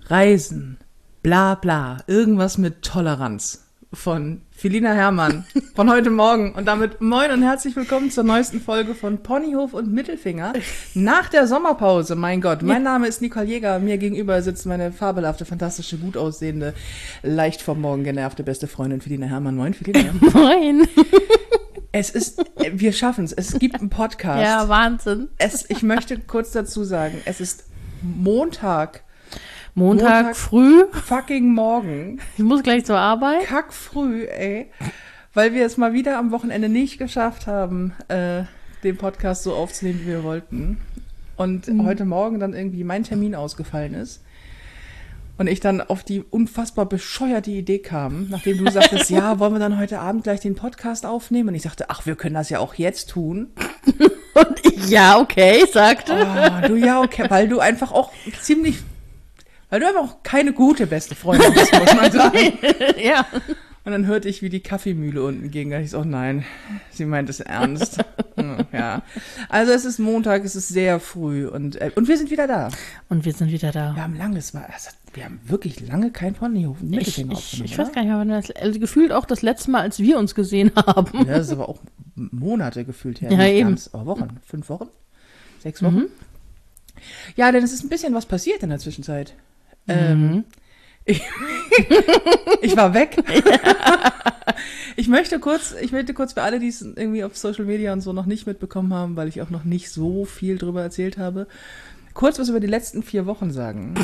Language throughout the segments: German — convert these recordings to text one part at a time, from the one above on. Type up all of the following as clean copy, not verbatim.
Reisen, bla bla, irgendwas mit Toleranz von Felina Herrmann von heute Morgen. Und damit moin und herzlich willkommen zur neuesten Folge von Ponyhof und Mittelfinger nach der Sommerpause. Mein Gott, mein Name ist Nicole Jäger. Mir gegenüber sitzt meine fabelhafte, fantastische, gut aussehende, leicht vom Morgen genervte beste Freundin Felina Herrmann. Moin, Felina. Moin. Wir schaffen es. Es gibt einen Podcast. Ja, Wahnsinn. Ich möchte kurz dazu sagen, es ist Montag früh. Fucking morgen. Ich muss gleich zur Arbeit. Kackfrüh, ey. Weil wir es mal wieder am Wochenende nicht geschafft haben, den Podcast so aufzunehmen, wie wir wollten. Und heute Morgen dann irgendwie mein Termin ausgefallen ist. Und ich dann auf die unfassbar bescheuerte Idee kam, nachdem du sagtest, ja, wollen wir dann heute Abend gleich den Podcast aufnehmen? Und ich dachte, ach, wir können das ja auch jetzt tun. Und ich, ja, okay, sagte. Oh, du, ja, okay, weil du einfach auch keine gute beste Freundin bist, muss man sagen. Ja. Und dann hörte ich, wie die Kaffeemühle unten ging. Da dachte ich so, oh nein, sie meint es ernst. Ja. Also es ist Montag, es ist sehr früh und wir sind wieder da. Wir haben wirklich lange kein Ponyhof Mittelfinger aufgenommen. Ich weiß gar nicht mehr, wann also gefühlt auch das letzte Mal, als wir uns gesehen haben. Ja, das ist aber auch Monate gefühlt her. Ja, nicht eben. Ganz, aber Wochen, 5 Wochen, 6 Wochen. Ja, denn es ist ein bisschen was passiert in der Zwischenzeit. Ich war weg. Ich möchte kurz für alle, die es irgendwie auf Social Media und so noch nicht mitbekommen haben, weil ich auch noch nicht so viel drüber erzählt habe, kurz was über die letzten 4 Wochen sagen.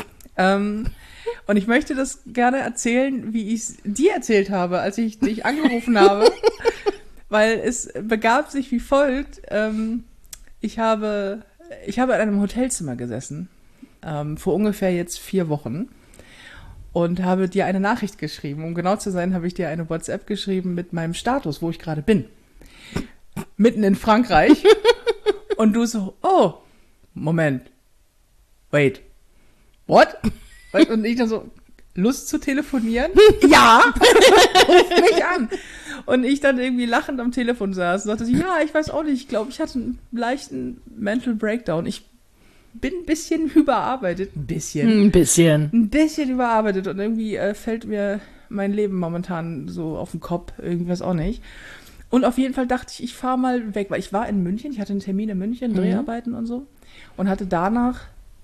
Und ich möchte das gerne erzählen, wie ich es dir erzählt habe, als ich dich angerufen habe, weil es begab sich wie folgt. Ich habe in einem Hotelzimmer gesessen, vor ungefähr jetzt 4 Wochen. Und habe dir eine Nachricht geschrieben. Um genau zu sein, habe ich dir eine WhatsApp geschrieben mit meinem Status, wo ich gerade bin. Mitten in Frankreich. Und du so, oh, Moment. Wait. What? Und ich dann so, Lust zu telefonieren? Ja! Ruf mich an! Und ich dann irgendwie lachend am Telefon saß und sagte, ja, ich weiß auch nicht, ich glaube, ich hatte einen leichten Mental Breakdown. Ich bin ein bisschen überarbeitet. Ein bisschen überarbeitet. Und irgendwie fällt mir mein Leben momentan so auf den Kopf. Irgendwas auch nicht. Und auf jeden Fall dachte ich, ich fahre mal weg. Weil ich war in München. Ich hatte einen Termin in München, Dreharbeiten und so. Und hatte danach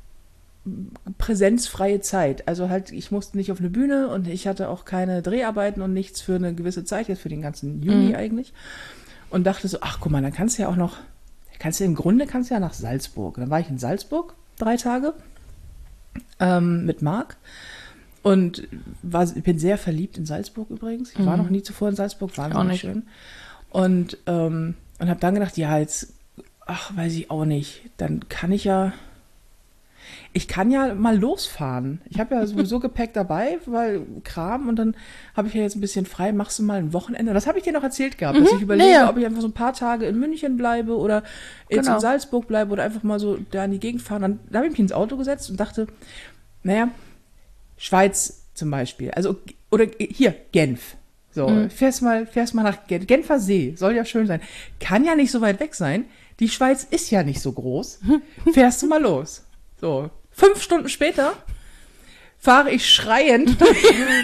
präsenzfreie Zeit. Also halt, ich musste nicht auf eine Bühne und ich hatte auch keine Dreharbeiten und nichts für eine gewisse Zeit. Jetzt für den ganzen Juni eigentlich. Und dachte so, ach guck mal, dann kannst du ja auch noch im Grunde nach Salzburg. Dann war ich in Salzburg 3 Tage mit Marc und bin sehr verliebt in Salzburg übrigens. Ich war noch nie zuvor in Salzburg, wahnsinnig schön. Und habe dann gedacht, ja, jetzt, weiß ich auch nicht, dann kann ich kann ja mal losfahren. Ich habe ja sowieso Gepäck dabei, weil Kram, und dann habe ich ja jetzt ein bisschen frei, machst du mal ein Wochenende. Das habe ich dir noch erzählt gehabt, dass ich überlege, ob ich einfach so ein paar Tage in München bleibe oder jetzt in Salzburg bleibe oder einfach mal so da in die Gegend fahren. Dann habe ich mich ins Auto gesetzt und dachte, naja, Schweiz zum Beispiel, also, oder hier, Genf. So, fährst mal nach Genfer See, soll ja schön sein. Kann ja nicht so weit weg sein. Die Schweiz ist ja nicht so groß. Fährst du mal los. So, 5 Stunden später fahre ich schreiend durch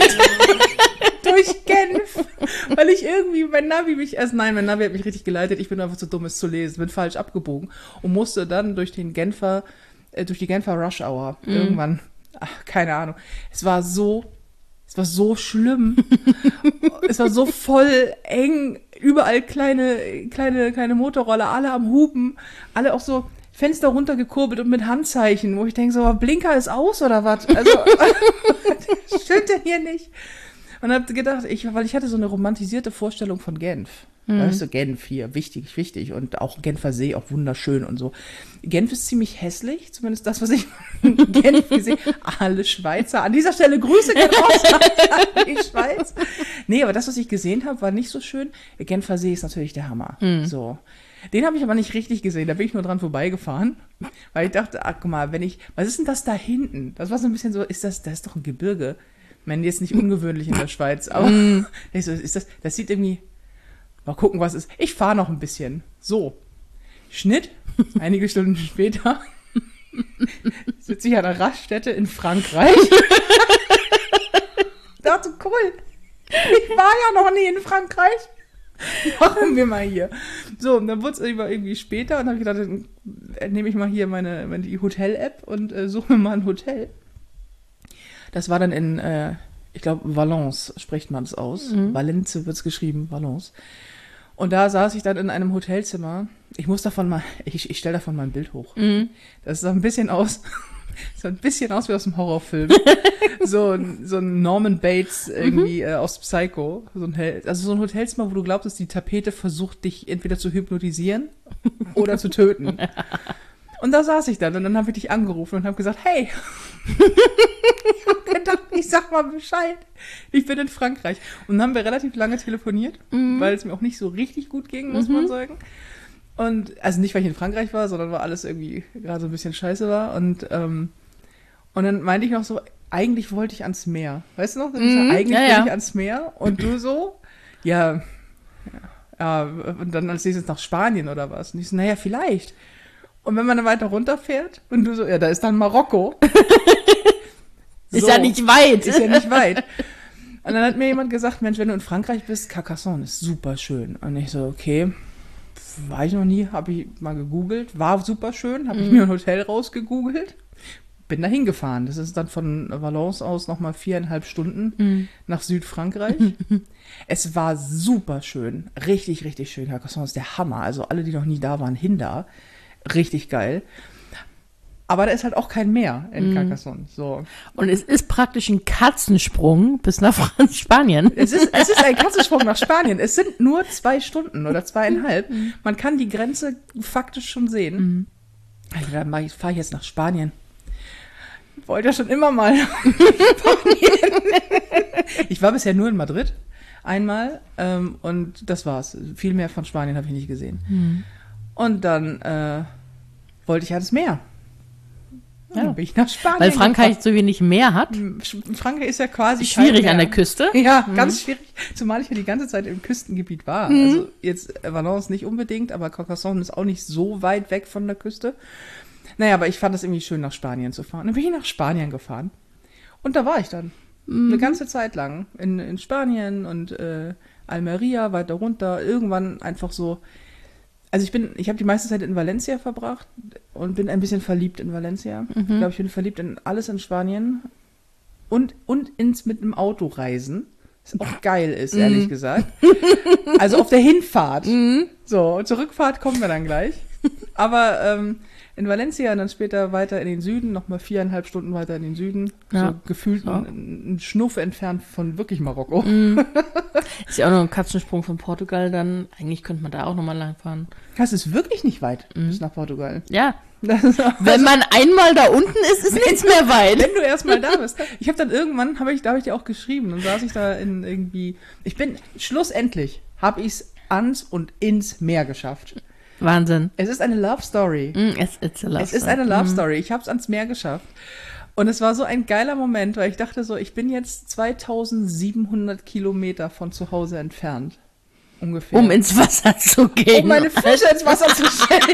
Genf, weil ich irgendwie, mein Navi hat mich richtig geleitet, ich bin einfach zu dumm, es zu lesen, bin falsch abgebogen und musste dann durch die Genfer Rush Hour irgendwann, keine Ahnung, es war so schlimm, es war so voll eng, überall kleine Motorroller, alle am Hupen, alle auch so Fenster runtergekurbelt und mit Handzeichen, wo ich denke so, Blinker ist aus oder was? Also, stimmt denn hier nicht? Und hab gedacht, weil ich hatte so eine romantisierte Vorstellung von Genf. Weißt du, Genf hier, wichtig und auch Genfer See, auch wunderschön und so. Genf ist ziemlich hässlich, zumindest das, was ich in Genf gesehen habe. Alle Schweizer, an dieser Stelle Grüße gehen raus an die Schweiz. Nee, aber das, was ich gesehen habe, war nicht so schön. Genfer See ist natürlich der Hammer. So. Den habe ich aber nicht richtig gesehen, da bin ich nur dran vorbeigefahren, weil ich dachte, ach guck mal, was ist denn das da hinten? Das war so ein bisschen so, das ist doch ein Gebirge. Ich meine, jetzt nicht ungewöhnlich in der Schweiz, aber ich so, das sieht irgendwie, mal gucken, was ist. Ich fahre noch ein bisschen. So, Schnitt, einige Stunden später, Sitze ich an einer Raststätte in Frankreich. Ich dachte, cool. Ich war ja noch nie in Frankreich. Machen wir mal hier. So, und dann wurde es irgendwie später und dann habe ich gedacht, dann nehme ich mal hier die Hotel-App und suche mir mal ein Hotel. Das war dann in, ich glaube, Valence spricht man es aus. Valence wird es geschrieben, Valence. Und da saß ich dann in einem Hotelzimmer. Ich stelle davon mal ein Bild hoch. Das sah ein bisschen aus wie aus einem Horrorfilm. so ein Norman Bates irgendwie aus Psycho. So ein Hotelzimmer, wo du glaubst, dass die Tapete versucht, dich entweder zu hypnotisieren oder zu töten. Und da saß ich dann und dann habe ich dich angerufen und habe gesagt, hey, ich habe gedacht, ich sag mal Bescheid. Ich bin in Frankreich. Und dann haben wir relativ lange telefoniert, weil es mir auch nicht so richtig gut ging, muss man sagen. Und, also nicht, weil ich in Frankreich war, sondern weil alles irgendwie gerade so ein bisschen scheiße war. Und dann meinte ich noch so, eigentlich wollte ich ans Meer. Weißt du noch? Eigentlich wollte ich ans Meer. Und du so, ja, und dann als nächstes nach Spanien oder was. Und ich so, naja, vielleicht. Und wenn man dann weiter runterfährt und du so, ja, da ist dann Marokko. Ist ja nicht weit. Ist ja nicht weit. Und dann hat mir jemand gesagt, Mensch, wenn du in Frankreich bist, Carcassonne ist super schön. Und ich so, okay, war ich noch nie, habe ich mal gegoogelt, war super schön, habe ich mir ein Hotel rausgegoogelt, bin da hingefahren. Das ist dann von Valence aus nochmal 4,5 Stunden nach Südfrankreich. Es war super schön, richtig, richtig schön. Carcassonne ist der Hammer. Also alle, die noch nie da waren, hin da. Richtig geil. Aber da ist halt auch kein Meer in Carcassonne. So. Und es ist praktisch ein Katzensprung bis nach Spanien. Es ist ein Katzensprung nach Spanien. Es sind nur 2 Stunden oder 2,5. Man kann die Grenze faktisch schon sehen. Also, dann fahre ich jetzt nach Spanien. Wollte ja schon immer mal nach Spanien. Ich war bisher nur in Madrid einmal und das war's. Viel mehr von Spanien habe ich nicht gesehen. Und dann wollte ich ans Meer. Ja, dann bin ich nach Spanien. Weil Frankreich so wenig Meer hat. Frankreich ist ja quasi schwierig an der Küste. Ja, ganz schwierig. Zumal ich ja die ganze Zeit im Küstengebiet war. Also jetzt Valence nicht unbedingt, aber Carcassonne ist auch nicht so weit weg von der Küste. Naja, aber ich fand es irgendwie schön, nach Spanien zu fahren. Dann bin ich nach Spanien gefahren. Und da war ich dann. Eine ganze Zeit lang. In Spanien und Almeria, weiter runter. Irgendwann einfach so. Also ich habe die meiste Zeit in Valencia verbracht und bin ein bisschen verliebt in Valencia. Ich glaube, ich bin verliebt in alles in Spanien und ins mit dem Auto reisen. Was auch geil ist, ehrlich gesagt. Also auf der Hinfahrt. So, zur Rückfahrt kommen wir dann gleich. Aber in Valencia und dann später weiter in den Süden, nochmal 4,5 Stunden weiter in den Süden. Ja. So gefühlt ein Schnuff entfernt von wirklich Marokko. Ist ja auch noch ein Katzensprung von Portugal dann. Eigentlich könnte man da auch nochmal langfahren. Das ist wirklich nicht weit bis nach Portugal. Ja. Wenn man einmal da unten ist, ist nichts mehr weit. Wenn du erstmal da bist. Ich habe dann irgendwann, da habe ich dir auch geschrieben und saß ich da schlussendlich habe ich es ans und ins Meer geschafft. Wahnsinn. Es ist eine Love Story. Es ist eine Love Story. Ich habe es ans Meer geschafft. Und es war so ein geiler Moment, weil ich dachte so, ich bin jetzt 2700 Kilometer von zu Hause entfernt. Ungefähr. Um ins Wasser zu gehen. Um meine Füße ins Wasser zu stellen.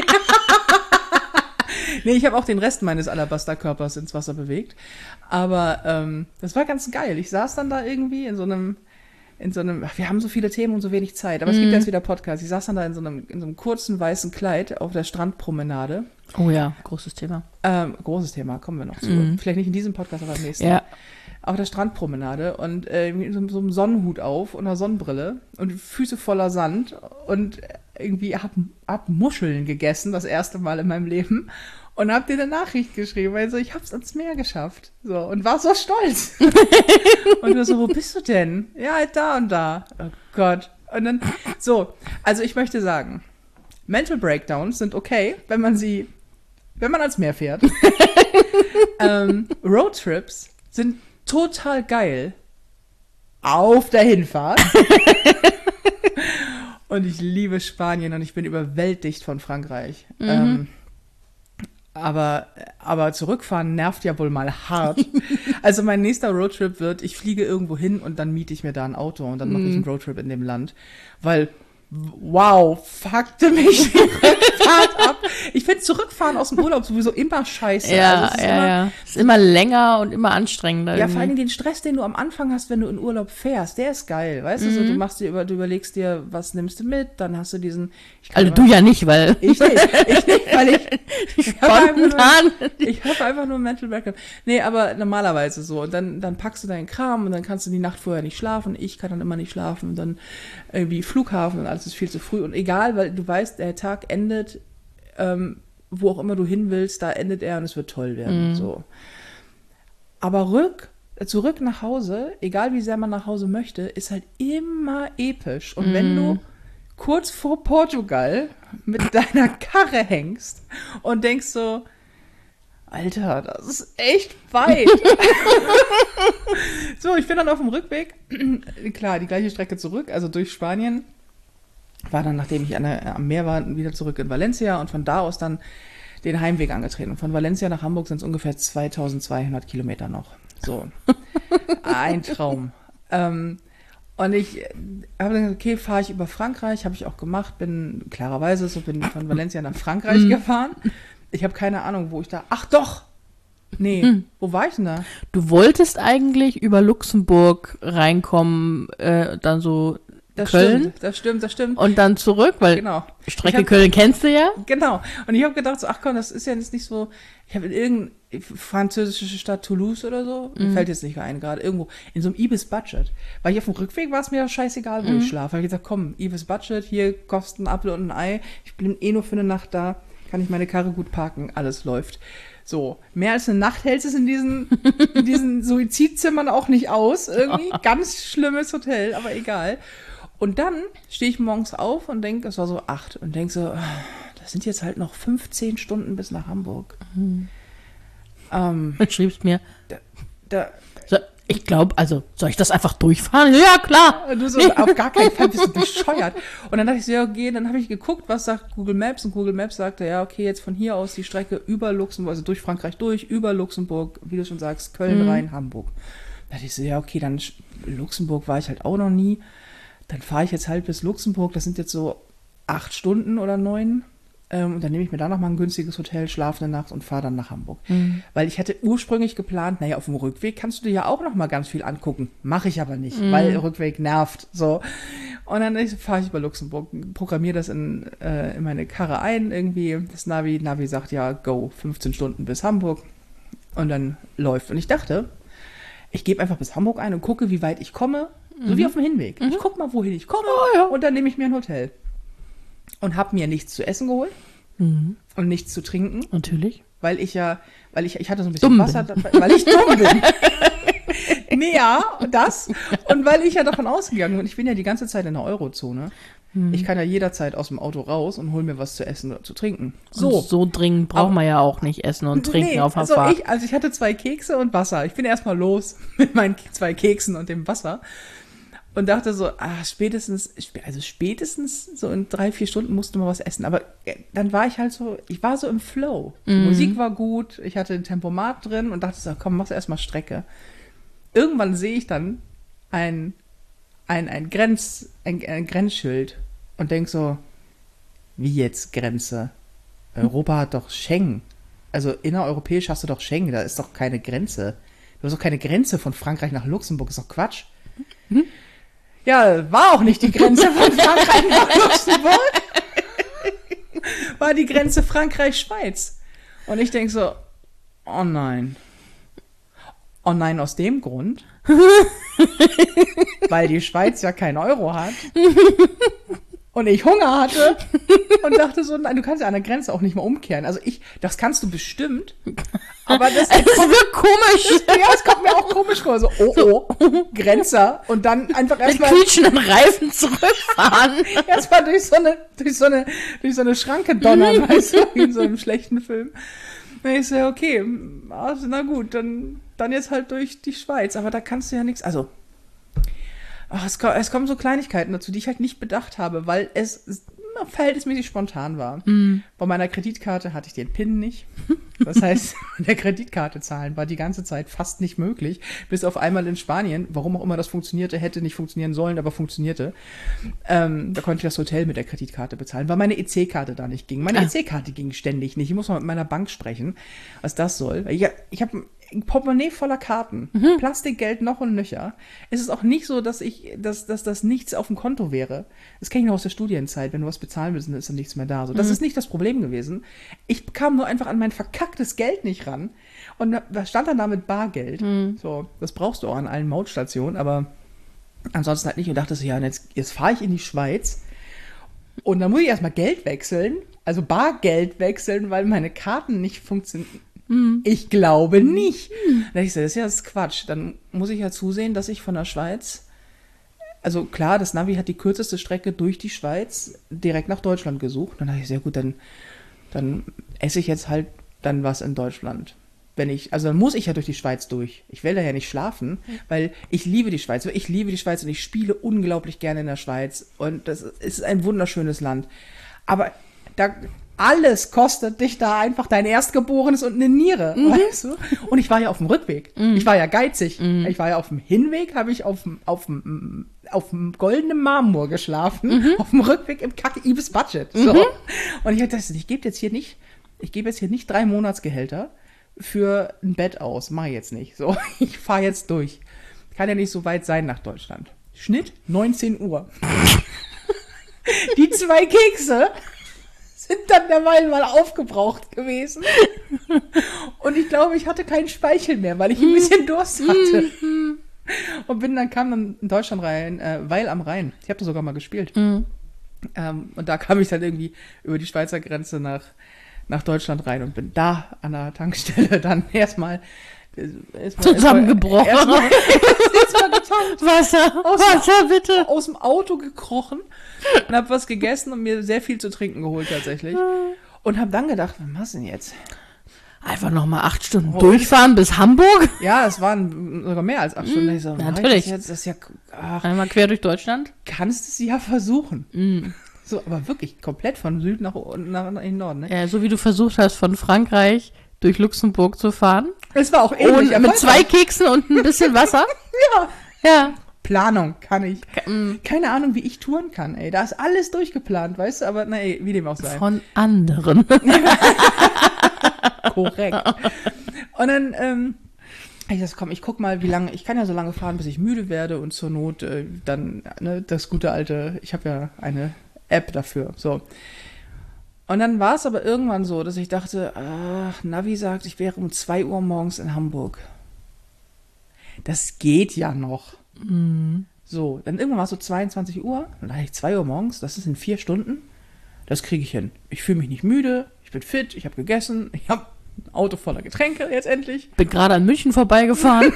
Nee, ich habe auch den Rest meines Alabasterkörpers ins Wasser bewegt. Aber das war ganz geil. Ich saß dann da irgendwie in so einem, wir haben so viele Themen und so wenig Zeit, aber es gibt jetzt wieder Podcasts. Ich saß dann da in so einem kurzen weißen Kleid auf der Strandpromenade. Oh ja, großes Thema. Großes Thema, kommen wir noch zu. Vielleicht nicht in diesem Podcast, aber im nächsten. Ja. Auf der Strandpromenade und mit so einem Sonnenhut auf und einer Sonnenbrille und Füße voller Sand und irgendwie hab Muscheln gegessen, das erste Mal in meinem Leben. Und hab dir eine Nachricht geschrieben, weil so, ich hab's ans Meer geschafft. So, und war so stolz. Und du so, wo bist du denn? Ja, halt da und da. Oh Gott. Und dann, so, also ich möchte sagen, Mental Breakdowns sind okay, wenn man ans Meer fährt. Roadtrips sind total geil auf der Hinfahrt. Und ich liebe Spanien und ich bin überwältigt von Frankreich. Aber zurückfahren nervt ja wohl mal hart. Also mein nächster Roadtrip wird, ich fliege irgendwo hin und dann miete ich mir da ein Auto und dann mache ich einen Roadtrip in dem Land. Weil, wow, fuckte mich die Rückfahrt hart ab. Ich finde zurückfahren aus dem Urlaub sowieso immer scheiße. Ja, es ist immer länger und immer anstrengender. Ja, vor allem den Stress, den du am Anfang hast, wenn du in Urlaub fährst, der ist geil. Weißt du, so, du überlegst dir, was nimmst du mit, dann hast du diesen... Also du ja nicht, weil... Ich nicht, weil Spontan. ich habe einfach nur Mental Breakdown. Nee, aber normalerweise so. Und dann packst du deinen Kram und dann kannst du die Nacht vorher nicht schlafen. Ich kann dann immer nicht schlafen. Und dann irgendwie Flughafen und alles ist viel zu früh. Und egal, weil du weißt, der Tag endet, wo auch immer du hin willst, da endet er und es wird toll werden. So. Aber zurück nach Hause, egal wie sehr man nach Hause möchte, ist halt immer episch. Und wenn du kurz vor Portugal mit deiner Karre hängst und denkst so, Alter, das ist echt weit. So, ich bin dann auf dem Rückweg, klar, die gleiche Strecke zurück, also durch Spanien, war dann, nachdem ich am Meer war, wieder zurück in Valencia und von da aus dann den Heimweg angetreten. Und von Valencia nach Hamburg sind es ungefähr 2200 Kilometer noch. So, ein Traum. Und ich habe dann gesagt, okay, fahre ich über Frankreich, habe ich auch gemacht, bin von Valencia nach Frankreich gefahren. Ich habe keine Ahnung, wo ich da... Ach doch! Nee, wo war ich denn da? Du wolltest eigentlich über Luxemburg reinkommen, dann so Köln. Das stimmt. Und dann zurück, weil genau. Strecke Köln kennst du ja. Genau. Und ich habe gedacht, so, ach komm, das ist ja jetzt nicht so... Ich habe in irgendeine französische Stadt, Toulouse oder so, mir fällt jetzt nicht ein, gerade irgendwo, in so einem Ibis-Budget. Weil ich auf dem Rückweg war es mir scheißegal, wo ich schlafe. Habe ich gesagt, komm, Ibis-Budget, hier kostet ein Apfel und ein Ei, ich bin eh nur für eine Nacht da, kann ich meine Karre gut parken, alles läuft. So, mehr als eine Nacht hält es in diesen Suizidzimmern auch nicht aus. Irgendwie ganz schlimmes Hotel, aber egal. Und dann stehe ich morgens auf und denke, es war so 8 und denke so, das sind jetzt halt noch 15 Stunden bis nach Hamburg. Du schriebst mir, ich glaube, also soll ich das einfach durchfahren? Ja, klar. Du so, auf gar keinen Fall, bist du bescheuert. Und dann dachte ich so, ja, okay, dann habe ich geguckt, was sagt Google Maps. Und Google Maps sagte, ja, okay, jetzt von hier aus die Strecke über Luxemburg, also durch Frankreich durch, über Luxemburg, wie du schon sagst, Köln, Rhein, Hamburg. Da dachte ich so, ja, okay, dann Luxemburg war ich halt auch noch nie. Dann fahre ich jetzt halt bis Luxemburg, das sind jetzt so 8 Stunden oder 9. Und dann nehme ich mir da nochmal ein günstiges Hotel, schlafe eine Nacht und fahre dann nach Hamburg. Weil ich hatte ursprünglich geplant, naja, auf dem Rückweg kannst du dir ja auch nochmal ganz viel angucken. Mache ich aber nicht, weil Rückweg nervt. So. Und dann fahre ich über Luxemburg, programmiere das in meine Karre ein, irgendwie. Das Navi sagt, ja, go, 15 Stunden bis Hamburg. Und dann läuft. Und ich dachte, ich gebe einfach bis Hamburg ein und gucke, wie weit ich komme. So wie auf dem Hinweg. Ich gucke mal, wohin ich komme. Und dann nehme ich mir ein Hotel. Und habe mir nichts zu essen geholt und nichts zu trinken. Natürlich. Weil ich hatte so ein bisschen Wasser, weil ich dumm bin. Nee, ja, das. Und weil ich ja davon ausgegangen bin, ich bin ja die ganze Zeit in der Eurozone. Ich kann ja jederzeit aus dem Auto raus und hol mir was zu essen oder zu trinken. So dringend braucht man ja auch nicht essen und trinken auf der Fahrt. Ich hatte 2 Kekse und Wasser. Ich bin erstmal los mit meinen 2 Keksen und dem Wasser. Und dachte so, spätestens so in 3-4 Stunden musste man was essen. Aber dann war ich halt so, ich war so im Flow. Die Musik war gut, ich hatte ein Tempomat drin und dachte so, komm, machst erstmal Strecke. Irgendwann sehe ich dann ein Grenzschild und denk so, wie jetzt Grenze? Europa hat doch Schengen. Also innereuropäisch hast du doch Schengen, da ist doch keine Grenze. Du hast doch keine Grenze von Frankreich nach Luxemburg, ist doch Quatsch. Ja, war auch nicht die Grenze von Frankreich nach Luxemburg. War die Grenze Frankreich-Schweiz. Und ich denke so, oh nein. Oh nein, aus dem Grund, weil die Schweiz ja keinen Euro hat und ich Hunger hatte und dachte so, nein, du kannst ja an der Grenze auch nicht mal umkehren. Also das kannst du bestimmt, aber das wird komisch. Ja, es kommt mir auch komisch vor, so, Grenzer und dann einfach erstmal mit quietschenden Reifen zurückfahren. Erstmal durch so eine Schranke donnern, weißt du, wie in so einem schlechten Film. Und ich so, okay, also, na gut, dann jetzt halt durch die Schweiz, aber da kannst du ja nichts, also es kommen so Kleinigkeiten dazu, die ich halt nicht bedacht habe, weil es verhältnismäßig spontan war. Bei meiner Kreditkarte hatte ich den PIN nicht. Das heißt, mit der Kreditkarte zahlen war die ganze Zeit fast nicht möglich, bis auf einmal in Spanien, warum auch immer das funktionierte, hätte nicht funktionieren sollen, aber funktionierte. Da konnte ich das Hotel mit der Kreditkarte bezahlen, weil meine EC-Karte da nicht ging. Meine EC-Karte ging ständig nicht. Ich muss mal mit meiner Bank sprechen, was das soll. Ich habe ein Portemonnaie voller Karten, Plastikgeld noch und nöcher. Es ist auch nicht so, dass das nichts auf dem Konto wäre. Das kenne ich noch aus der Studienzeit. Wenn du was bezahlen willst, dann ist dann nichts mehr da. So, das ist nicht das Problem gewesen. Ich kam nur einfach an mein verkacktes Geld nicht ran. Und da stand dann da mit Bargeld. So, das brauchst du auch an allen Mautstationen, aber ansonsten halt nicht. Und dachte so, ja, und jetzt fahre ich in die Schweiz und dann muss ich erstmal Geld wechseln, also Bargeld wechseln, weil meine Karten nicht funktionieren. Ich glaube nicht. Da ich so, das ist Quatsch. Dann muss ich ja zusehen, dass ich von der Schweiz, also klar, das Navi hat die kürzeste Strecke durch die Schweiz direkt nach Deutschland gesucht. Dann dachte ich, sehr gut, dann esse ich jetzt halt dann was in Deutschland. Also dann muss ich ja durch die Schweiz durch. Ich will da ja nicht schlafen, weil ich liebe die Schweiz. Ich liebe die Schweiz und ich spiele unglaublich gerne in der Schweiz. Und das ist ein wunderschönes Land. Aber alles kostet dich da einfach dein Erstgeborenes und eine Niere, weißt du? Und ich war ja auf dem Rückweg. Ich war ja geizig. Ich war ja auf dem Hinweg, habe ich auf dem goldenen Marmor geschlafen. Auf dem Rückweg im Kacke-Ibis Budget. So. Und ich dachte, ich gebe jetzt hier nicht 3 Monatsgehälter für ein Bett aus. Mach ich jetzt nicht. So, ich fahre jetzt durch. Kann ja nicht so weit sein nach Deutschland. Schnitt 19 Uhr. Die 2 Kekse sind dann derweil mal aufgebraucht gewesen. Und ich glaube, ich hatte keinen Speichel mehr, weil ich ein bisschen Durst hatte. Und kam dann in Deutschland rein, Weil am Rhein. Ich habe da sogar mal gespielt. Und da kam ich dann irgendwie über die Schweizer Grenze nach Deutschland rein und bin da an der Tankstelle dann erstmal zusammengebrochen. Erstmal getankt. Wasser, bitte. Aus dem Auto gekrochen und habe was gegessen und mir sehr viel zu trinken geholt tatsächlich. Und habe dann gedacht, was machst du denn jetzt? Einfach nochmal 8 Stunden durchfahren bis Hamburg? Ja, es waren sogar mehr als 8 Stunden. Ich so, natürlich. Das ist ja, einmal quer durch Deutschland? Kannst es ja versuchen. So, aber wirklich komplett von Süden nach in den Norden. Ne? Ja, so wie du versucht hast, von Frankreich durch Luxemburg zu fahren. Es war auch ähnlich. Und mit 2 Keksen und ein bisschen Wasser. Ja. Planung kann ich. Keine Ahnung, wie ich touren kann, ey. Da ist alles durchgeplant, weißt du? Aber nee, wie dem auch sei. Von anderen. Korrekt. Und dann, ich guck mal, wie lange, ich kann ja so lange fahren, bis ich müde werde und zur Not dann, das gute alte, ich habe ja eine App dafür, so. Und dann war es aber irgendwann so, dass ich dachte, Navi sagt, ich wäre um 2 Uhr morgens in Hamburg. Das geht ja noch. So, dann irgendwann war es so 22 Uhr, dann dachte ich 2 Uhr morgens, das ist in 4 Stunden, das kriege ich hin. Ich fühle mich nicht müde, ich bin fit, ich habe gegessen, ich habe ein Auto voller Getränke jetzt endlich. Bin gerade an München vorbeigefahren.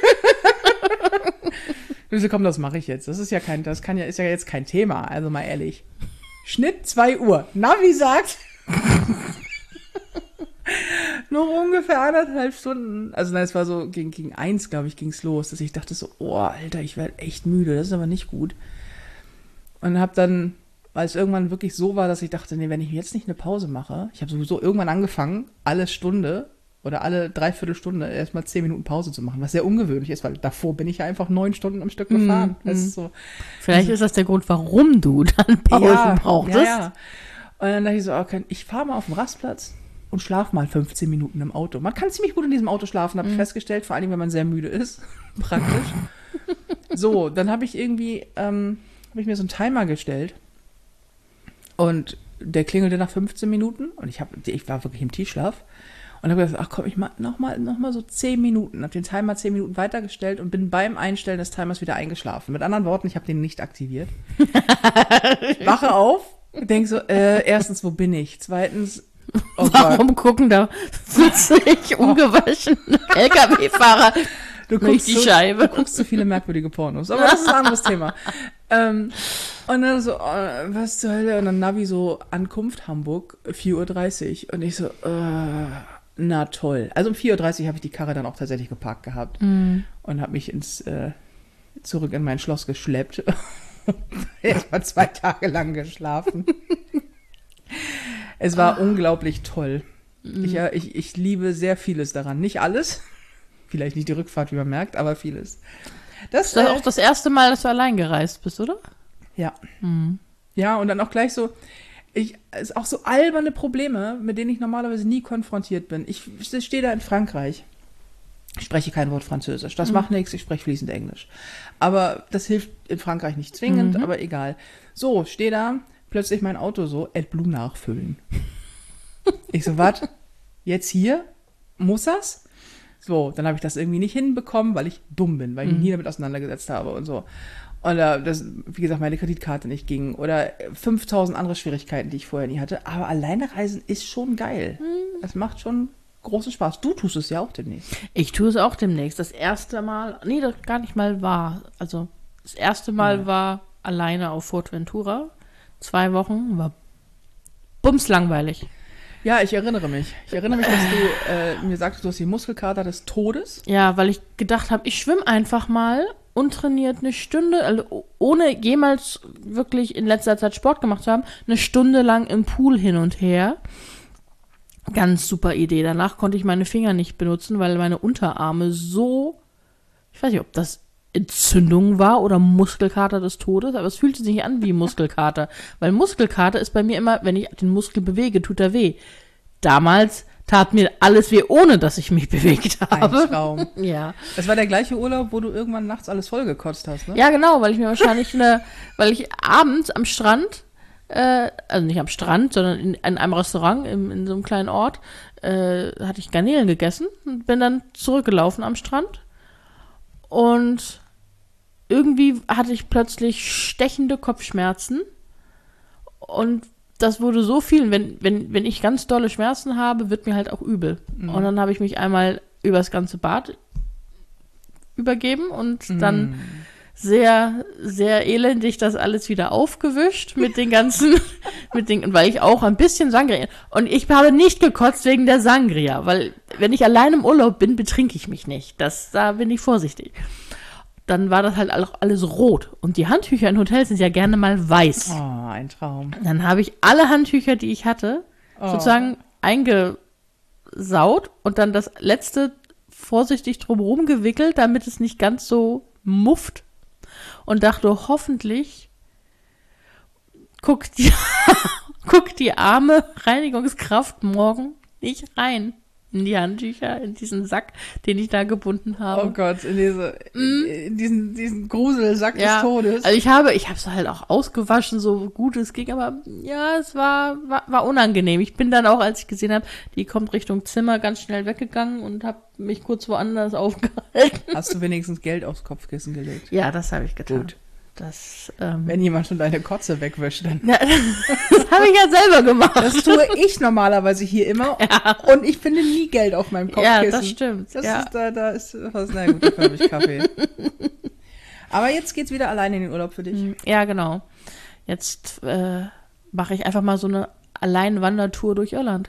Komm, das mache ich jetzt. Ist ja jetzt kein Thema, also mal ehrlich. Schnitt 2 Uhr. Navi sagt, noch ungefähr 1,5 Stunden. Also nein, es war so gegen 1, glaube ich, ging es los, dass ich dachte so, oh, Alter, ich werde echt müde, das ist aber nicht gut. Und habe dann, weil es irgendwann wirklich so war, dass ich dachte, nee, wenn ich jetzt nicht eine Pause mache, ich habe sowieso irgendwann angefangen, alle Stunde oder alle Dreiviertelstunde erstmal 10 Minuten Pause zu machen, was sehr ungewöhnlich ist, weil davor bin ich ja einfach 9 Stunden am Stück gefahren. Das ist so, vielleicht ist das der Grund, warum du dann Pausen brauchtest. Ja. Und dann dachte ich so, okay, ich fahre mal auf den Rastplatz und schlafe mal 15 Minuten im Auto. Man kann ziemlich gut in diesem Auto schlafen, habe ich festgestellt, vor allem, wenn man sehr müde ist. Praktisch. So, dann habe ich irgendwie, habe ich mir so einen Timer gestellt und der klingelte nach 15 Minuten und ich war wirklich im Tiefschlaf. Und habe gesagt, ach komm, ich mach noch mal so 10 Minuten. Habe den Timer 10 Minuten weitergestellt und bin beim Einstellen des Timers wieder eingeschlafen. Mit anderen Worten, ich habe den nicht aktiviert. Wache auf, denke so, erstens, wo bin ich? Zweitens, warum gucken da 40 ungewaschene LKW-Fahrer durch die Scheibe? Du guckst so viele merkwürdige Pornos. Aber das ist ein anderes Thema. Und dann so, was zur Hölle? Und dann Navi so, Ankunft Hamburg, 4:30 Uhr. Und ich so, na toll. Also um 4:30 Uhr habe ich die Karre dann auch tatsächlich geparkt gehabt und habe mich zurück in mein Schloss geschleppt. Erst mal 2 Tage lang geschlafen. Es war unglaublich toll. Ich liebe sehr vieles daran. Nicht alles. Vielleicht nicht die Rückfahrt, wie man merkt, aber vieles. Das ist auch das erste Mal, dass du allein gereist bist, oder? Ja. Ja, und dann auch gleich so, ist auch so alberne Probleme, mit denen ich normalerweise nie konfrontiert bin. Ich stehe da in Frankreich. Ich spreche kein Wort Französisch. Das macht nichts, ich spreche fließend Englisch. Aber das hilft in Frankreich nicht zwingend, aber egal. So, stehe da, plötzlich mein Auto so, AdBlue nachfüllen. Ich so, was? Jetzt hier? Muss das? So, dann habe ich das irgendwie nicht hinbekommen, weil ich dumm bin, weil ich mich nie damit auseinandergesetzt habe und so. Und wie gesagt, meine Kreditkarte nicht ging. Oder 5000 andere Schwierigkeiten, die ich vorher nie hatte. Aber alleine reisen ist schon geil. Es macht schon großen Spaß. Du tust es ja auch demnächst. Ich tue es auch demnächst. Das erste Mal, nee, das gar nicht mal war. Also, das erste Mal war alleine auf Fuerteventura. 2 Wochen, war bumslangweilig. Ja, ich erinnere mich. Ich erinnere mich, dass du mir sagtest, du hast die Muskelkater des Todes. Ja, weil ich gedacht habe, ich schwimme einfach mal untrainiert eine Stunde, also ohne jemals wirklich in letzter Zeit Sport gemacht zu haben, eine Stunde lang im Pool hin und her. Ganz super Idee. Danach konnte ich meine Finger nicht benutzen, weil meine Unterarme so, ich weiß nicht, ob das Entzündung war oder Muskelkater des Todes, aber es fühlte sich nicht an wie Muskelkater, weil Muskelkater ist bei mir immer, wenn ich den Muskel bewege, tut er weh. Damals tat mir alles weh, ohne dass ich mich bewegt habe. Ein Traum. Ja. Das war der gleiche Urlaub, wo du irgendwann nachts alles vollgekotzt hast, ne? Ja, genau, weil ich mir wahrscheinlich weil ich abends am Strand, also nicht am Strand, sondern in einem Restaurant in so einem kleinen Ort, hatte ich Garnelen gegessen und bin dann zurückgelaufen am Strand und irgendwie hatte ich plötzlich stechende Kopfschmerzen und das wurde so viel. Wenn ich ganz dolle Schmerzen habe, wird mir halt auch übel. Und dann habe ich mich einmal übers ganze Bad übergeben und dann sehr, sehr elendig das alles wieder aufgewischt mit den ganzen, weil ich auch ein bisschen Sangria, und ich habe nicht gekotzt wegen der Sangria, weil wenn ich allein im Urlaub bin, betrinke ich mich nicht. Da bin ich vorsichtig. Dann war das halt auch alles rot. Und die Handtücher in Hotels sind ja gerne mal weiß. Oh, ein Traum. Dann habe ich alle Handtücher, die ich hatte, sozusagen eingesaut und dann das letzte vorsichtig drumherum gewickelt, damit es nicht ganz so mufft. Und dachte, hoffentlich guckt die arme Reinigungskraft morgen nicht rein in die Handtücher, in diesen Sack, den ich da gebunden habe. Oh Gott, in diesen Gruselsack des Todes. Also ich habe es halt auch ausgewaschen, so gut es ging, aber ja, es war unangenehm. Ich bin dann auch, als ich gesehen habe, die kommt Richtung Zimmer, ganz schnell weggegangen und habe mich kurz woanders aufgehalten. Hast du wenigstens Geld aufs Kopfkissen gelegt? Ja, das habe ich getan. Gut. Das, wenn jemand schon deine Kotze wegwäscht, dann. Ja, das habe ich ja selber gemacht. Das tue ich normalerweise hier immer. Ja. Und ich finde nie Geld auf meinem Kopfkissen. Ja, das stimmt. Das ist, da ist was, na gut, dafür habe ich Kaffee. Aber jetzt geht's wieder alleine in den Urlaub für dich. Ja, genau. Jetzt mache ich einfach mal so eine Alleinwandertour durch Irland.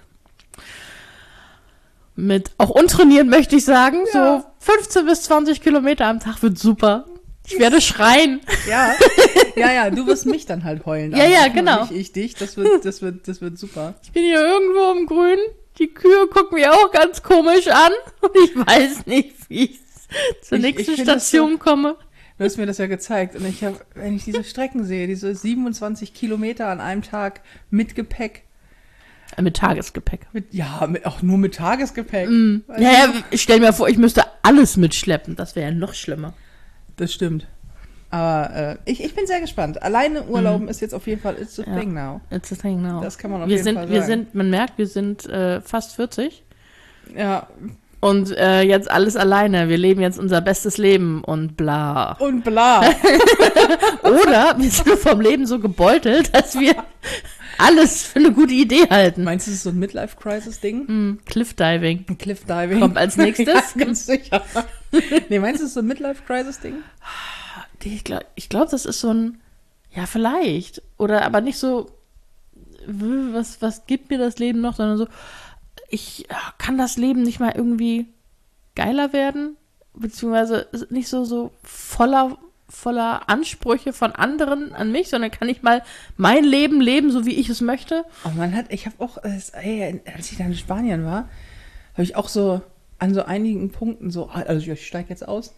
Mit auch untrainiert, möchte ich sagen. Ja. So 15 bis 20 Kilometer am Tag wird super. Ich werde schreien. Ja, du wirst mich dann halt heulen. Ja, genau. Nicht ich dich, das wird super. Ich bin hier irgendwo im Grün. Die Kühe gucken mich auch ganz komisch an. Und ich weiß nicht, wie ich zur nächsten Station komme. Du hast mir das ja gezeigt. Und wenn ich diese Strecken sehe, diese 27 Kilometer an einem Tag mit Gepäck. Mit Tagesgepäck. Auch nur mit Tagesgepäck. Ja, ich stell mir vor, ich müsste alles mitschleppen. Das wäre ja noch schlimmer. Das stimmt. Aber ich bin sehr gespannt. Alleine Urlauben ist jetzt auf jeden Fall it's a thing now. It's a thing now. Das kann man auf jeden Fall sagen. Man merkt, wir sind fast 40. Ja. Und jetzt alles alleine. Wir leben jetzt unser bestes Leben und bla. Und bla. Oder wir sind vom Leben so gebeutelt, dass wir alles für eine gute Idee halten. Meinst du, das ist so ein Midlife-Crisis-Ding? Cliffdiving. Cliffdiving. Kommt als nächstes. Ja, ganz sicher. Nee, meinst du, das ist so ein Midlife-Crisis-Ding? Ich glaube, das ist so ein, ja, vielleicht. Oder aber nicht so, was gibt mir das Leben noch, sondern so, kann das Leben nicht mal irgendwie geiler werden? Beziehungsweise nicht so voller voller Ansprüche von anderen an mich, sondern kann ich mal mein Leben leben, so wie ich es möchte. Oh, ich habe auch, als ich dann in Spanien war, habe ich auch so an so einigen Punkten so, also ich steige jetzt aus.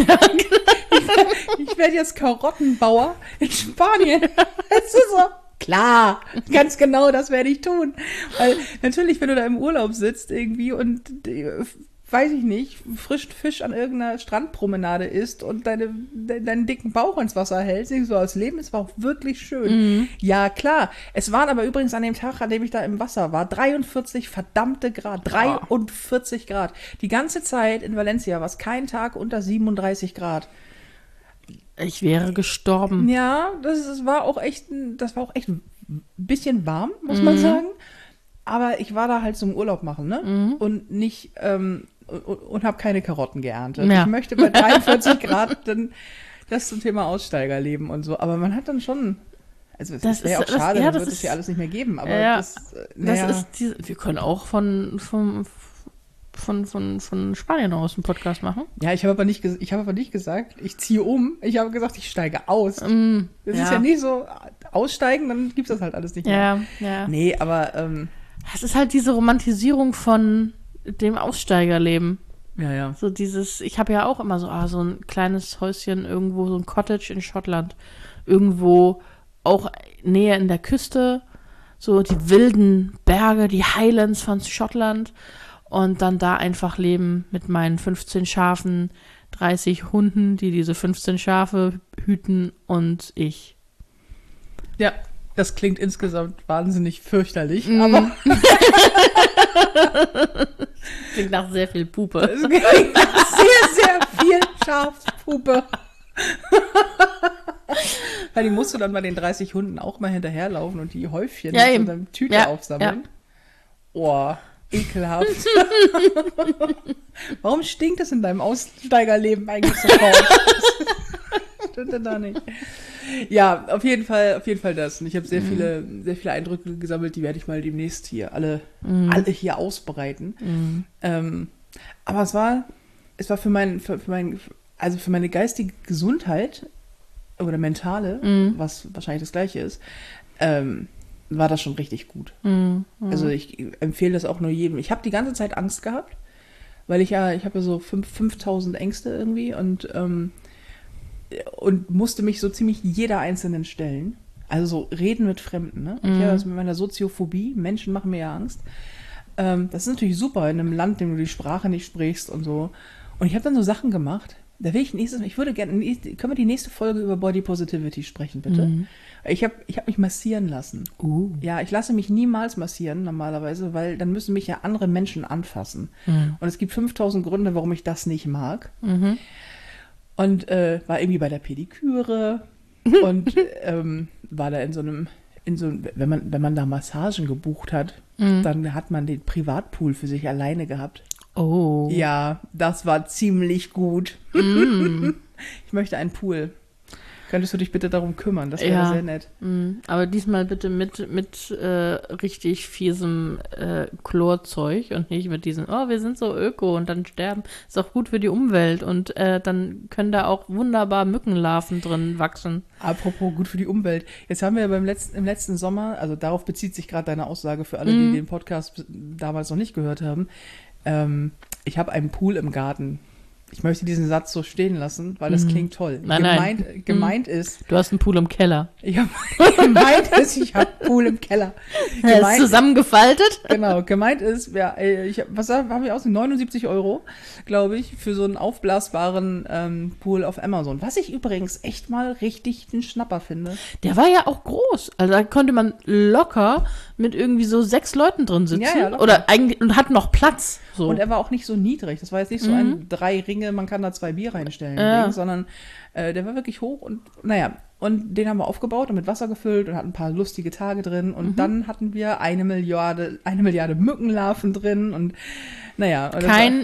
Ich werde jetzt Karottenbauer in Spanien. Das ist so, klar, ganz genau, das werde ich tun. Weil natürlich, wenn du da im Urlaub sitzt irgendwie und, weiß ich nicht, frischen Fisch an irgendeiner Strandpromenade isst und deinen dicken Bauch ins Wasser hältst, so das Leben ist auch wirklich schön. Ja, klar. Es waren aber übrigens an dem Tag, an dem ich da im Wasser war, 43 verdammte Grad. 43 Grad. Die ganze Zeit in Valencia war es kein Tag unter 37 Grad. Ich wäre gestorben. Ja, das war auch echt ein bisschen warm, muss man sagen. Aber ich war da halt zum Urlaub machen, ne? Und nicht, und habe keine Karotten geerntet. Ja. Ich möchte bei 43 Grad dann das zum Thema Aussteigerleben und so. Aber man hat dann schon, also es wäre ja auch schade, dann wird es ja alles nicht mehr geben. Aber wir können auch von Spanien aus einen Podcast machen. Ja, ich habe aber nicht gesagt, ich ziehe um. Ich habe gesagt, ich steige aus. Das ist ja nicht so, aussteigen, dann gibt es das halt alles nicht mehr. Ja. Nee, aber es ist halt diese Romantisierung von dem Aussteigerleben. Ja. So dieses, ich habe ja auch immer so ein kleines Häuschen irgendwo, so ein Cottage in Schottland. Irgendwo auch näher in der Küste. So die wilden Berge, die Highlands von Schottland. Und dann da einfach leben mit meinen 15 Schafen, 30 Hunden, die diese 15 Schafe hüten und ich. Ja, das klingt insgesamt wahnsinnig fürchterlich, aber klingt nach sehr viel Pupe. Es klingt nach sehr viel Schafspupe. Weil die musst du dann bei den 30 Hunden auch mal hinterherlaufen und die Häufchen in der Tüte aufsammeln. Ja. Oh, ekelhaft. Warum stinkt es in deinem Aussteigerleben eigentlich sofort? Stimmt denn da nicht? Ja, auf jeden Fall das. Und ich habe sehr viele Eindrücke gesammelt, die werde ich mal demnächst hier alle hier ausbreiten. Aber es war für meine geistige Gesundheit oder mentale, was wahrscheinlich das Gleiche ist, war das schon richtig gut. Also ich empfehle das auch nur jedem. Ich habe die ganze Zeit Angst gehabt, weil ich habe ja so 5.000 Ängste irgendwie und musste mich so ziemlich jeder einzelnen stellen. Also so reden mit Fremden. Ne? Ich habe das mit meiner Soziophobie. Menschen machen mir ja Angst. Das ist natürlich super in einem Land, in dem du die Sprache nicht sprichst und so. Und ich habe dann so Sachen gemacht. Da will ich würde gerne, können wir die nächste Folge über Body Positivity sprechen, bitte? Ich hab mich massieren lassen. Ja, ich lasse mich niemals massieren normalerweise, weil dann müssen mich ja andere Menschen anfassen. Und es gibt 5.000 Gründe, warum ich das nicht mag. Und war irgendwie bei der Pediküre und war da wenn man da Massagen gebucht hat, dann hat man den Privatpool für sich alleine gehabt. Oh. Ja, das war ziemlich gut. Ich möchte einen Pool. Könntest du dich bitte darum kümmern? Das wäre sehr nett. Aber diesmal bitte mit richtig fiesem Chlorzeug und nicht mit diesem, wir sind so öko und dann sterben. Ist auch gut für die Umwelt und dann können da auch wunderbar Mückenlarven drin wachsen. Apropos gut für die Umwelt. Jetzt haben wir im letzten Sommer, also darauf bezieht sich gerade deine Aussage für alle, die den Podcast damals noch nicht gehört haben. Ich habe einen Pool im Garten. Ich möchte diesen Satz so stehen lassen, weil das klingt toll. Gemeint ist... Du hast einen Pool im Keller. Ich habe einen Pool im Keller. Er ist zusammengefaltet? Genau, gemeint ist, ja, was haben wir aus? 79 €, glaube ich, für so einen aufblasbaren Pool auf Amazon. Was ich übrigens echt mal richtig einen Schnapper finde. Der war ja auch groß. Also da konnte man locker mit irgendwie so 6 Leuten drin sitzen. Ja, oder eigentlich, und hat noch Platz. So. Und er war auch nicht so niedrig. Das war jetzt nicht so ein 3 Ringe, man kann da 2 Bier reinstellen, Ding, sondern der war wirklich hoch und naja, und den haben wir aufgebaut und mit Wasser gefüllt und hatten ein paar lustige Tage drin und dann hatten wir eine Milliarde Mückenlarven drin und naja. Und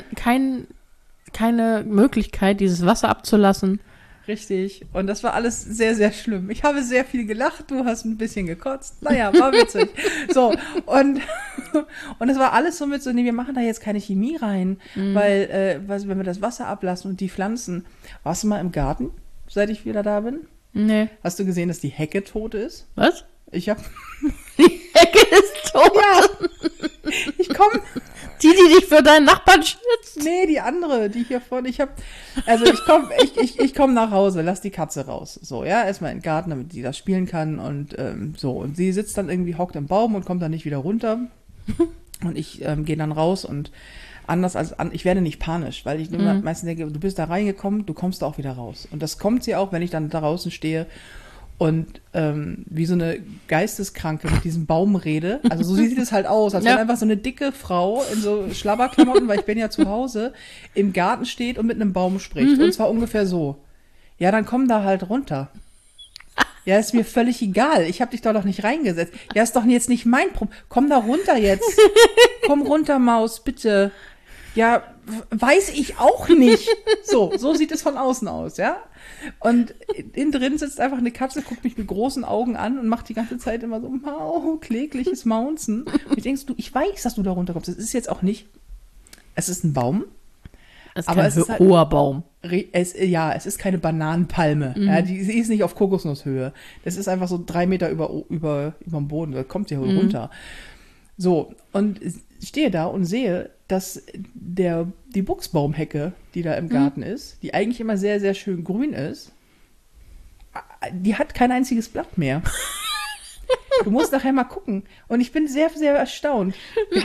keine Möglichkeit, dieses Wasser abzulassen. Richtig. Und das war alles sehr, sehr schlimm. Ich habe sehr viel gelacht, du hast ein bisschen gekotzt. Naja, war witzig. So, und das war alles so mit so, nee, wir machen da jetzt keine Chemie rein, weil wenn wir das Wasser ablassen und die Pflanzen. Warst du mal im Garten? seit ich wieder da bin? Nee. Hast du gesehen, dass die Hecke tot ist? Was? Ich hab... Die Hecke ist tot. Ja! Ich komm... Die dich für deinen Nachbarn schützt. Nee, die andere, die hier vorne. Ich komm nach Hause, lass die Katze raus. So, ja, erstmal in den Garten, damit die das spielen kann und so. Und sie sitzt dann irgendwie, hockt im Baum und kommt dann nicht wieder runter. Und ich gehe dann raus und ich werde nicht panisch, weil ich meistens denke, du bist da reingekommen, du kommst da auch wieder raus. Und das kommt sie auch, wenn ich dann da draußen stehe und wie so eine Geisteskranke mit diesem Baum rede. Also so sieht es halt aus, als wenn einfach so eine dicke Frau in so Schlabberklamotten, weil ich bin ja zu Hause, im Garten steht und mit einem Baum spricht. Und zwar ungefähr so. Ja, dann komm da halt runter. Ja, ist mir völlig egal. Ich habe dich doch noch nicht reingesetzt. Ja, ist doch jetzt nicht mein Problem. Komm da runter jetzt. Komm runter, Maus, bitte. Ja, weiß ich auch nicht. So sieht es von außen aus, ja? Und innen drin sitzt einfach eine Katze, guckt mich mit großen Augen an und macht die ganze Zeit immer so klägliches Maunzen. Und ich denke, ich weiß, dass du da runterkommst. Es ist jetzt auch nicht, es ist ein Baum. Es ist kein hoher Baum. Es ist keine Bananenpalme. Ja, die ist nicht auf Kokosnusshöhe. Das ist einfach so 3 Meter über dem Boden. Da kommt sie runter. So, und ich stehe da und sehe, dass die Buchsbaumhecke, die da im Garten ist, die eigentlich immer sehr, sehr schön grün ist, die hat kein einziges Blatt mehr. Du musst nachher mal gucken. Und ich bin sehr, sehr erstaunt. Wir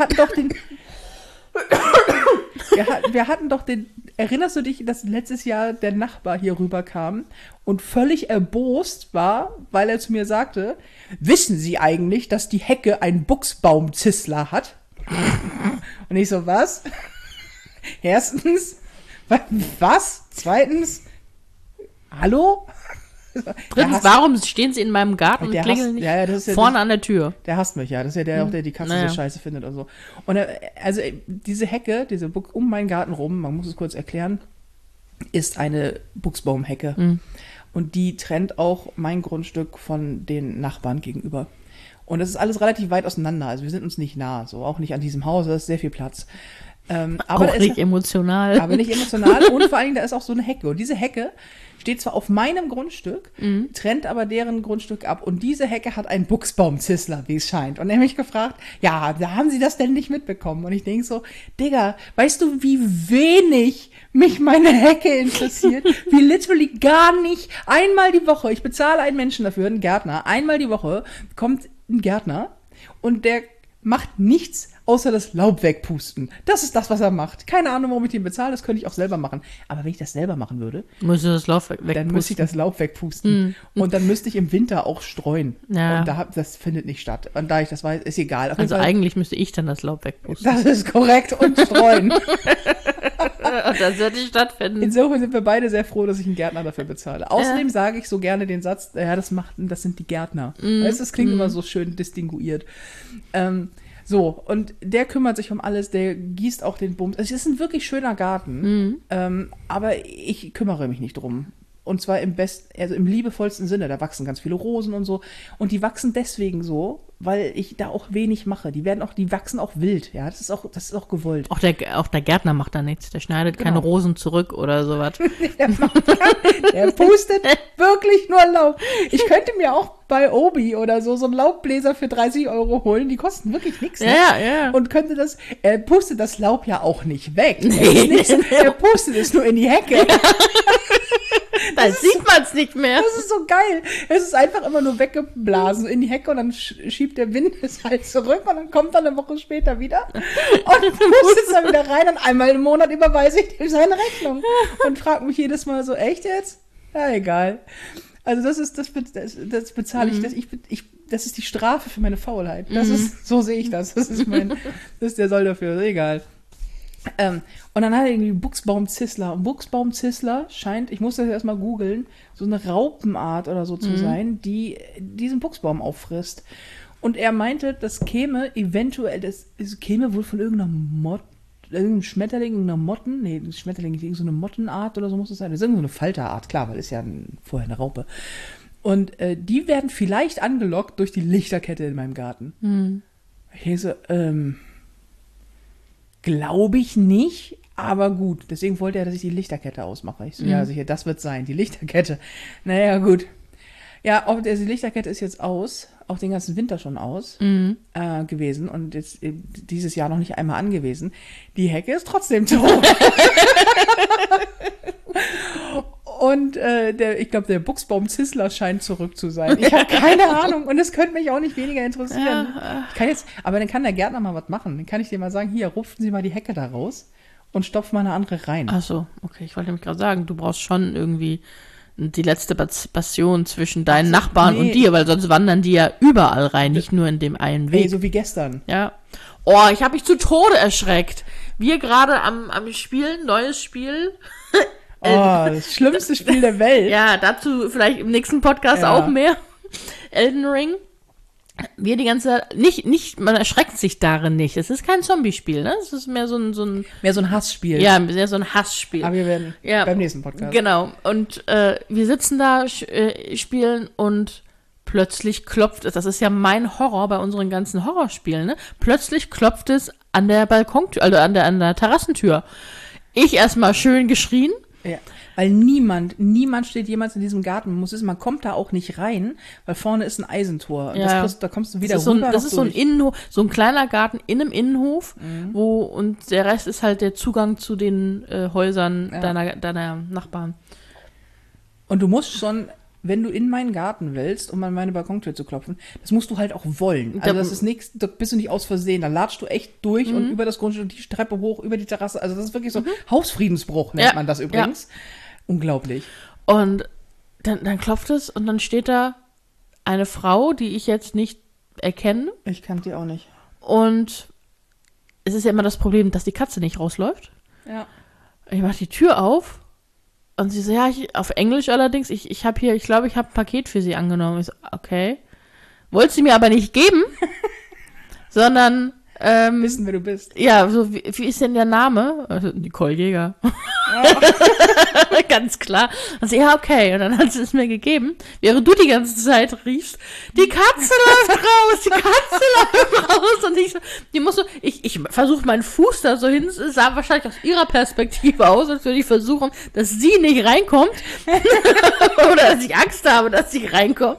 hatten doch den, erinnerst du dich, dass letztes Jahr der Nachbar hier rüberkam und völlig erbost war, weil er zu mir sagte, wissen Sie eigentlich, dass die Hecke einen Buchsbaumzissler hat? Und ich so, was? Erstens, was? Zweitens, hallo? Drittens, warum stehen sie in meinem Garten und klingeln nicht vorne an der Tür? Der hasst mich, ja. Das ist ja der, auch der die Katze so scheiße findet und so. Und diese Hecke, um meinen Garten rum, man muss es kurz erklären, ist eine Buchsbaumhecke. Mhm. Und die trennt auch mein Grundstück von den Nachbarn gegenüber. Und das ist alles relativ weit auseinander. Also wir sind uns nicht nah, so auch nicht an diesem Haus, da ist sehr viel Platz. Aber auch nicht emotional. Aber nicht emotional. Und vor allen Dingen, da ist auch so eine Hecke. Und diese Hecke steht zwar auf meinem Grundstück, trennt aber deren Grundstück ab. Und diese Hecke hat einen Buchsbaumzissler, wie es scheint. Und er hat mich gefragt, ja, da haben Sie das denn nicht mitbekommen? Und ich denke so, Digga, weißt du, wie wenig mich meine Hecke interessiert? Wie literally gar nicht. Einmal die Woche, ich bezahle einen Menschen dafür, einen Gärtner, einmal die Woche kommt ein Gärtner und der macht nichts außer das Laub wegpusten. Das ist das, was er macht. Keine Ahnung, warum ich den bezahle, das könnte ich auch selber machen. Aber wenn ich das selber machen würde, müsste das Laub wegpusten. Dann müsste ich das Laub wegpusten. Und dann müsste ich im Winter auch streuen. Ja. Und das findet nicht statt. Und da ich das weiß, ist egal. Also eigentlich müsste ich dann das Laub wegpusten. Das ist korrekt. Und streuen. Und das wird nicht stattfinden. Insofern sind wir beide sehr froh, dass ich einen Gärtner dafür bezahle. Außerdem sage ich so gerne den Satz, das sind die Gärtner. Weißt du, das klingt immer so schön distinguiert. So, und der kümmert sich um alles, der gießt auch den Bums. Es ist ein wirklich schöner Garten, aber ich kümmere mich nicht drum. Und zwar im liebevollsten Sinne. Da wachsen ganz viele Rosen und so. Und die wachsen deswegen so, weil ich da auch wenig mache. Die wachsen auch wild, ja. Das ist auch gewollt. Auch der Gärtner macht da nichts. Der schneidet keine Rosen zurück oder sowas. Der pustet wirklich nur Laub. Ich könnte mir auch bei Obi oder so einen Laubbläser für 30 € holen. Die kosten wirklich nichts. Ne? Ja. Und er pustet das Laub ja auch nicht weg. Er pustet es nur in die Hecke. Dann sieht man es nicht mehr. Das ist so geil. Es ist einfach immer nur weggeblasen in die Hecke und dann schiebt der Wind es halt zurück und dann kommt er eine Woche später wieder und pustet es dann wieder rein und einmal im Monat überweise ich ihm seine Rechnung und frage mich jedes Mal so, echt jetzt? Ja, egal. Also das bezahle ich, das ist die Strafe für meine Faulheit. So sehe ich das. Das ist der Soll dafür, egal. Und dann hat er irgendwie Buchsbaumzissler. Und Buchsbaumzissler scheint, ich muss das erstmal googeln, so eine Raupenart oder so zu sein, die diesen Buchsbaum auffrisst. Und er meinte, das käme wohl von irgendeinem Schmetterling, irgendeiner Motten, das Schmetterling ist irgendeine Mottenart oder so muss es sein. Das ist irgendeine Falterart, klar, weil es ja vorher eine Raupe. Und die werden vielleicht angelockt durch die Lichterkette in meinem Garten. Ich denke so, glaube ich nicht, Aber gut, deswegen wollte er, dass ich die Lichterkette ausmache. Ich so, ja, sicher, das wird sein, die Lichterkette. Naja, gut. Ja, die Lichterkette ist jetzt aus, auch den ganzen Winter schon aus gewesen und jetzt dieses Jahr noch nicht einmal angewiesen. Die Hecke ist trotzdem tot. Und ich glaube, der Buchsbaum-Zissler scheint zurück zu sein. Ich habe keine Ahnung und es könnte mich auch nicht weniger interessieren. Ich kann aber dann kann der Gärtner mal was machen. Dann kann ich dir mal sagen, hier, rupfen Sie mal die Hecke da raus und stopfen mal eine andere rein. Ach so, okay. Ich wollte nämlich gerade sagen, du brauchst schon irgendwie die letzte Passion zwischen deinen Nachbarn und dir, weil sonst wandern die ja überall rein, nicht nur in dem einen Weg. So wie gestern. Ja. Oh, ich habe mich zu Tode erschreckt. Wir gerade am Spielen, neues Spiel. Das schlimmste Spiel der Welt. Ja, dazu vielleicht im nächsten Podcast auch mehr. Elden Ring. Wir die ganze Zeit, nicht, man erschreckt sich darin nicht. Es ist kein Zombie-Spiel, ne? Es ist mehr so ein mehr so ein Hassspiel. Ja, mehr so ein Hassspiel. Aber wir werden beim nächsten Podcast. Genau. Und wir sitzen da, spielen und plötzlich klopft es. Das ist ja mein Horror bei unseren ganzen Horrorspielen, ne? Plötzlich klopft es an der Balkontür, also an der Terrassentür. Ich erstmal schön geschrien. Ja, weil niemand steht jemals in diesem Garten. Man kommt da auch nicht rein, weil vorne ist ein Eisentor. Ja. Da kommst du wieder rüber. Das ist so ein Innenhof, so ein kleiner Garten in einem Innenhof, und der Rest ist halt der Zugang zu den Häusern deiner Nachbarn. Und du musst schon, wenn du in meinen Garten willst, um an meine Balkontür zu klopfen, das musst du halt auch wollen. Also das ist nichts, da bist du nicht aus Versehen. Da latschst du echt durch und über das Grundstück, die Treppe hoch, über die Terrasse. Also das ist wirklich so Hausfriedensbruch, nennt man das übrigens. Ja. Unglaublich. Und dann klopft es und dann steht da eine Frau, die ich jetzt nicht erkenne. Ich kannte die auch nicht. Und es ist ja immer das Problem, dass die Katze nicht rausläuft. Ja. Ich mache die Tür auf. Und sie so, ja, auf Englisch allerdings, ich glaube, ich habe ein Paket für sie angenommen. Ich so, okay. Wollte sie mir aber nicht geben, sondern wissen, wer du bist. Ja, so, wie ist denn der Name? Also, Nicole Jäger. Oh. Ganz klar. Also, ja, okay. Und dann hat sie es mir gegeben, während du die ganze Zeit riefst, die Katze läuft raus, die Katze läuft raus. Und ich versuche meinen Fuß da so hin, es sah wahrscheinlich aus ihrer Perspektive aus, als würde ich versuchen, dass sie nicht reinkommt. Oder dass ich Angst habe, dass sie reinkommt.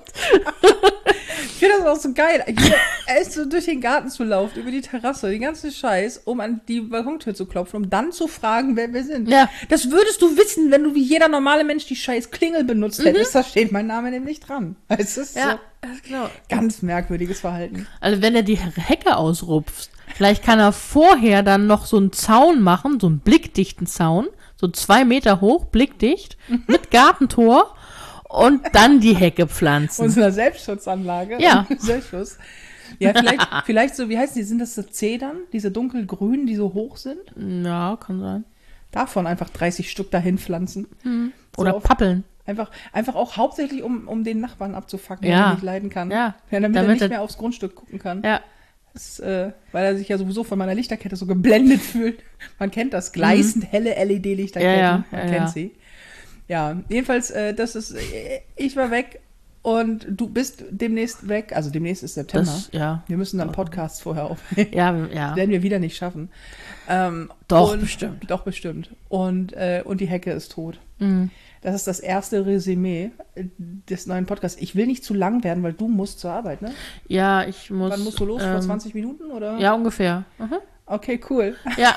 Ich finde das auch so geil. Er ist so durch den Garten zu laufen, über die Terrasse, den ganzen Scheiß, um an die Balkontür zu klopfen, um dann zu fragen, wer wir sind. Ja. Das würdest du wissen, wenn du wie jeder normale Mensch die scheiß Klingel benutzt hättest. Da steht mein Name nämlich dran. Es ist so genau. Ganz merkwürdiges Verhalten. Also wenn er die Hecke ausrupft, vielleicht kann er vorher dann noch so einen Zaun machen, so einen blickdichten Zaun, so 2 Meter hoch, blickdicht, mit Gartentor. Und dann die Hecke pflanzen. Unsere Selbstschutzanlage. Ja. Selbstschutz. Ja, vielleicht so, wie heißen die? Sind das so Zedern? Diese dunkelgrünen, die so hoch sind? Ja, kann sein. Davon einfach 30 Stück dahin pflanzen. Oder Pappeln. Einfach auch hauptsächlich, um den Nachbarn abzufacken, der nicht leiden kann. Ja. Damit er nicht mehr aufs Grundstück gucken kann. Ja. Das, weil er sich ja sowieso von meiner Lichterkette so geblendet fühlt. Man kennt das, gleißend helle LED-Lichterketten. Man kennt sie. Ja, jedenfalls, ich war weg und du bist demnächst weg. Also demnächst ist September. Wir müssen dann Podcasts vorher aufnehmen. Ja. Das werden wir wieder nicht schaffen. Bestimmt. Doch, bestimmt. Und die Hecke ist tot. Das ist das erste Resümee des neuen Podcasts. Ich will nicht zu lang werden, weil du musst zur Arbeit, ne? Ja, ich muss. Wann musst du los? Vor 20 Minuten, oder? Ja, ungefähr. Okay, cool. Ja.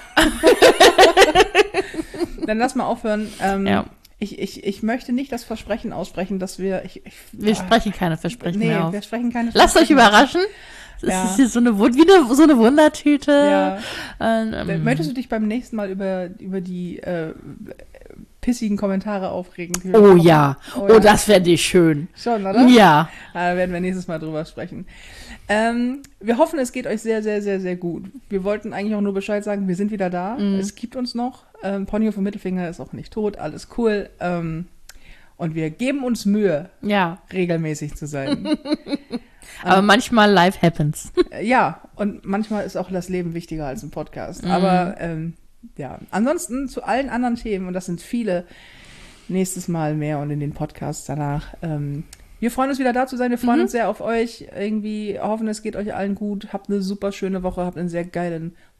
Dann lass mal aufhören. Ja. Ich möchte nicht das Versprechen aussprechen, dass wir... Wir sprechen keine Versprechen mehr auf. Wir sprechen keine Versprechen. Lasst euch überraschen. Das ist hier so eine Wundertüte. Ja. Möchtest du dich beim nächsten Mal über die pissigen Kommentare aufregen? Oh ja. Oh, das fände ich schön. Schon, oder? Ja. Da werden wir nächstes Mal drüber sprechen. Wir hoffen, es geht euch sehr, sehr, sehr, sehr gut. Wir wollten eigentlich auch nur Bescheid sagen, wir sind wieder da. Es gibt uns noch. Ponyo vom Mittelfinger ist auch nicht tot. Alles cool. Und wir geben uns Mühe, regelmäßig zu sein. Aber manchmal life happens. Ja, und manchmal ist auch das Leben wichtiger als ein Podcast. Aber ansonsten zu allen anderen Themen, und das sind viele, nächstes Mal mehr und in den Podcasts danach. Wir freuen uns wieder da zu sein. Wir freuen uns sehr auf euch. Irgendwie hoffen, es geht euch allen gut. Habt eine super schöne Woche. Habt einen sehr geilen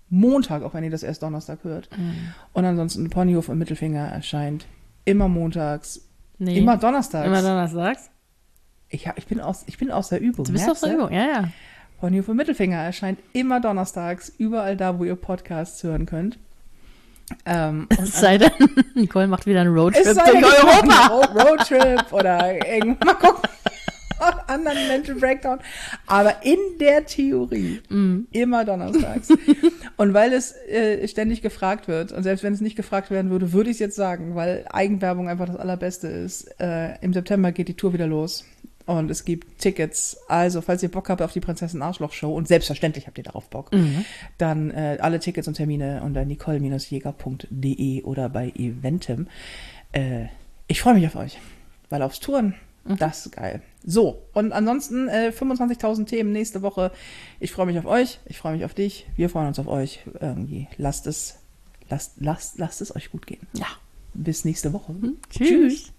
Montag, auch wenn ihr das erst Donnerstag hört. Und ansonsten Ponyhof und Mittelfinger erscheint immer montags, immer donnerstags. Immer donnerstags? Ich bin aus der Übung. Du bist aus der Übung, ja. Ponyhof und Mittelfinger erscheint immer donnerstags, überall da, wo ihr Podcasts hören könnt. Es sei denn, Nicole macht wieder einen Roadtrip durch Europa. Roadtrip oder irgendwann mal gucken. Anderen Mental Breakdown. Aber in der Theorie immer donnerstags. Und weil es ständig gefragt wird, und selbst wenn es nicht gefragt werden würde, würde ich es jetzt sagen, weil Eigenwerbung einfach das Allerbeste ist. Im September geht die Tour wieder los. Und es gibt Tickets. Also, falls ihr Bock habt auf die Prinzessin Arschloch Show, und selbstverständlich habt ihr darauf Bock, dann alle Tickets und Termine unter nicole-jäger.de oder bei Eventim. Ich freue mich auf euch, weil aufs Touren, das ist geil. So, und ansonsten 25.000 Themen nächste Woche. Ich freue mich auf euch, ich freue mich auf dich, wir freuen uns auf euch. Irgendwie lasst es euch gut gehen. Ja. Bis nächste Woche. Tschüss.